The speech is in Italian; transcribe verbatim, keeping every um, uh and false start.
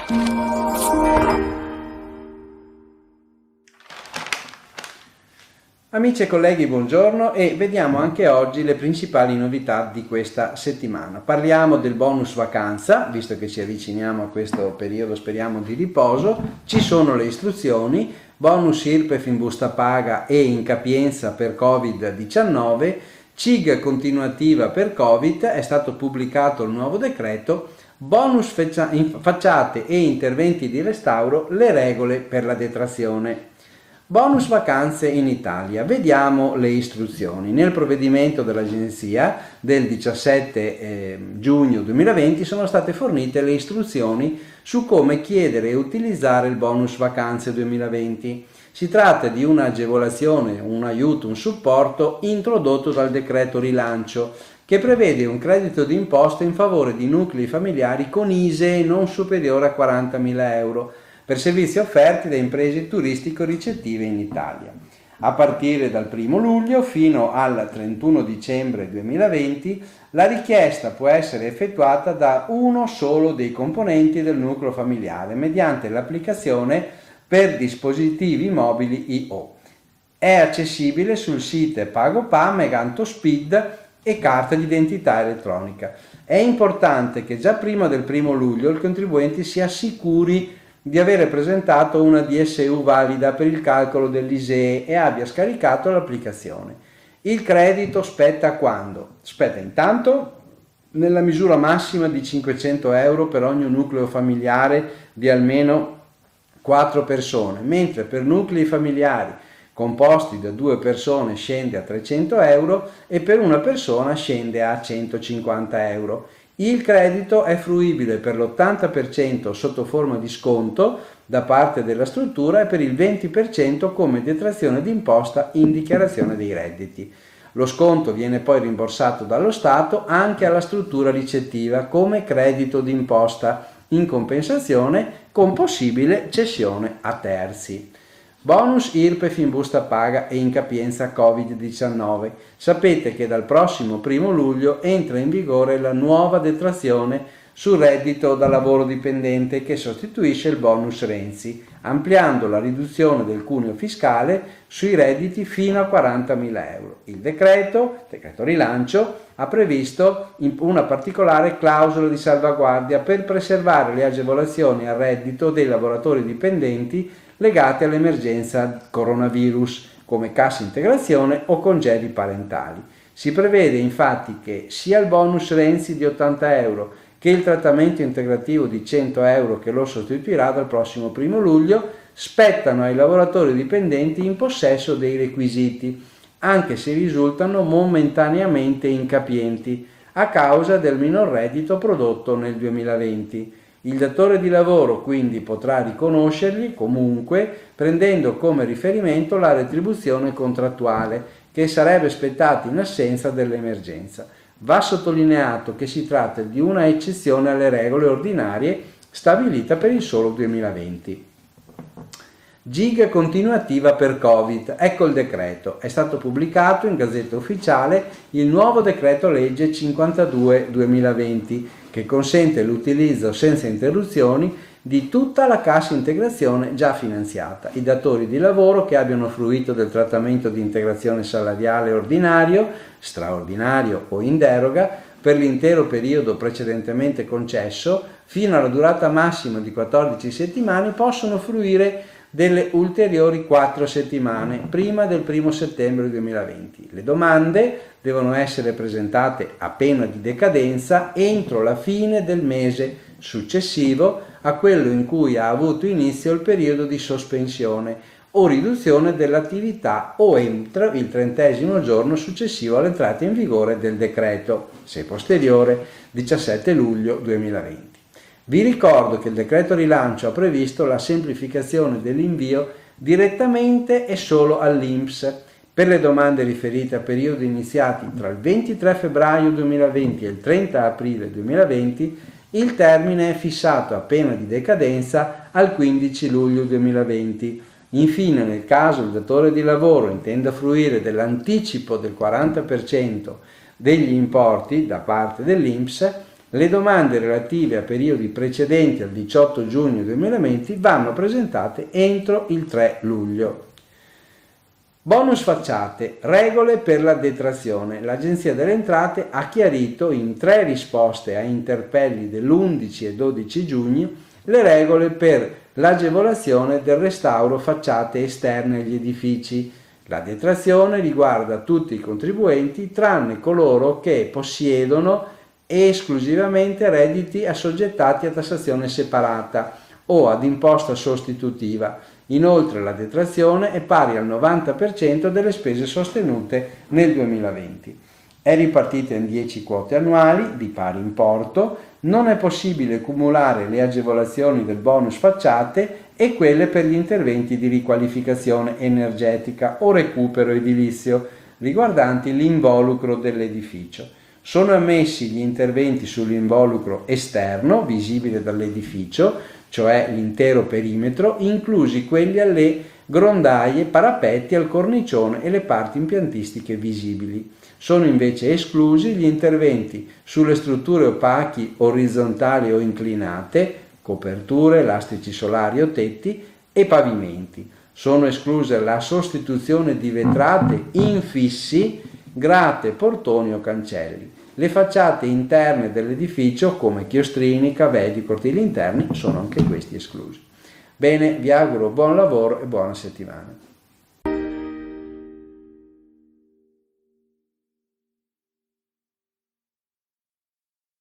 Amici e colleghi, buongiorno, e vediamo anche oggi le principali novità di questa settimana. Parliamo del bonus vacanza, visto che ci avviciniamo a questo periodo, speriamo, di riposo. Ci sono le istruzioni, bonus I R P E F in busta paga e incapienza per covid diciannove, C I G continuativa per Covid, è stato pubblicato il nuovo decreto, bonus facciate e interventi di restauro, le regole per la detrazione. Bonus vacanze in Italia. Vediamo le istruzioni. Nel provvedimento dell'Agenzia del diciassette eh, giugno duemilaventi sono state fornite le istruzioni su come chiedere e utilizzare il bonus vacanze duemilaventi. Si tratta di un'agevolazione, un aiuto, un supporto introdotto dal decreto rilancio che prevede un credito d'imposta in favore di nuclei familiari con I S E E non superiore a quarantamila euro per servizi offerti da imprese turistico-ricettive in Italia. A partire dal primo luglio fino al trentuno dicembre duemilaventi la richiesta può essere effettuata da uno solo dei componenti del nucleo familiare mediante l'applicazione per dispositivi mobili I O. È accessibile sul sito PagoPA, Meganto Speed e carta d'identità elettronica. È importante che già prima del primo luglio il contribuente si assicuri di avere presentato una D S U valida per il calcolo dell'I S E E e abbia scaricato l'applicazione. Il credito spetta quando? Spetta intanto nella misura massima di cinquecento euro per ogni nucleo familiare di almeno quattro persone, mentre per nuclei familiari composti da due persone scende a trecento euro e per una persona scende a centocinquanta euro. Il credito è fruibile per l'ottanta per cento sotto forma di sconto da parte della struttura e per il venti per cento come detrazione d'imposta in dichiarazione dei redditi. Lo sconto viene poi rimborsato dallo Stato anche alla struttura ricettiva come credito d'imposta in compensazione con possibile cessione a terzi. Bonus I R P E F in busta paga e incapienza covid diciannove. Sapete che dal prossimo primo luglio entra in vigore la nuova detrazione sul reddito da lavoro dipendente che sostituisce il bonus Renzi, ampliando la riduzione del cuneo fiscale sui redditi fino a quarantamila euro. Il decreto, decreto rilancio, ha previsto una particolare clausola di salvaguardia per preservare le agevolazioni al reddito dei lavoratori dipendenti legate all'emergenza coronavirus, come cassa integrazione o congedi parentali. Si prevede infatti che sia il bonus Renzi di ottanta euro che il trattamento integrativo di cento euro che lo sostituirà dal prossimo primo luglio spettano ai lavoratori dipendenti in possesso dei requisiti, anche se risultano momentaneamente incapienti a causa del minor reddito prodotto nel duemilaventi. Il datore di lavoro quindi potrà riconoscerli comunque prendendo come riferimento la retribuzione contrattuale che sarebbe spettata in assenza dell'emergenza. Va sottolineato che si tratta di una eccezione alle regole ordinarie stabilita per il solo duemilaventi. G I G continuativa per Covid. Ecco il decreto. È stato pubblicato in Gazzetta Ufficiale il nuovo decreto legge cinquantadue duemilaventi che consente l'utilizzo senza interruzioni di tutta la cassa integrazione già finanziata. I datori di lavoro che abbiano fruito del trattamento di integrazione salariale ordinario, straordinario o in deroga per l'intero periodo precedentemente concesso fino alla durata massima di quattordici settimane possono fruire delle ulteriori quattro settimane prima del primo settembre duemilaventi. Le domande devono essere presentate a pena di decadenza entro la fine del mese successivo a quello in cui ha avuto inizio il periodo di sospensione o riduzione dell'attività o entro il trentesimo giorno successivo all'entrata in vigore del decreto, se posteriore, diciassette luglio duemilaventi. Vi ricordo che il decreto rilancio ha previsto la semplificazione dell'invio direttamente e solo all'I N P S per le domande riferite a periodi iniziati tra il ventitré febbraio duemilaventi e il trenta aprile duemilaventi. Il termine è fissato a pena di decadenza al quindici luglio duemilaventi. Infine, nel caso il datore di lavoro intenda fruire dell'anticipo del quaranta per cento degli importi da parte dell'I N P S, Le domande relative a periodi precedenti al diciotto giugno duemilaventi vanno presentate entro il tre luglio. Bonus facciate, regole per la detrazione. L'Agenzia delle Entrate ha chiarito in tre risposte a interpelli dell'undici e dodici giugno le regole per l'agevolazione del restauro facciate esterne agli edifici. La detrazione riguarda tutti i contribuenti tranne coloro che possiedono esclusivamente redditi assoggettati a tassazione separata o ad imposta sostitutiva. Inoltre la detrazione è pari al novanta per cento delle spese sostenute nel duemilaventi. È ripartita in dieci quote annuali di pari importo, non è possibile cumulare le agevolazioni del bonus facciate e quelle per gli interventi di riqualificazione energetica o recupero edilizio riguardanti l'involucro dell'edificio. Sono ammessi gli interventi sull'involucro esterno, visibile dall'edificio, cioè l'intero perimetro, inclusi quelli alle grondaie, parapetti, al cornicione e le parti impiantistiche visibili. Sono invece esclusi gli interventi sulle strutture opachi, orizzontali o inclinate, coperture, lastrici solari o tetti e pavimenti. Sono escluse la sostituzione di vetrate infissi, grate, portoni o cancelli. Le facciate interne dell'edificio, come chiostrini, cavedi, cortili interni, sono anche questi esclusi. Bene, vi auguro buon lavoro e buona settimana.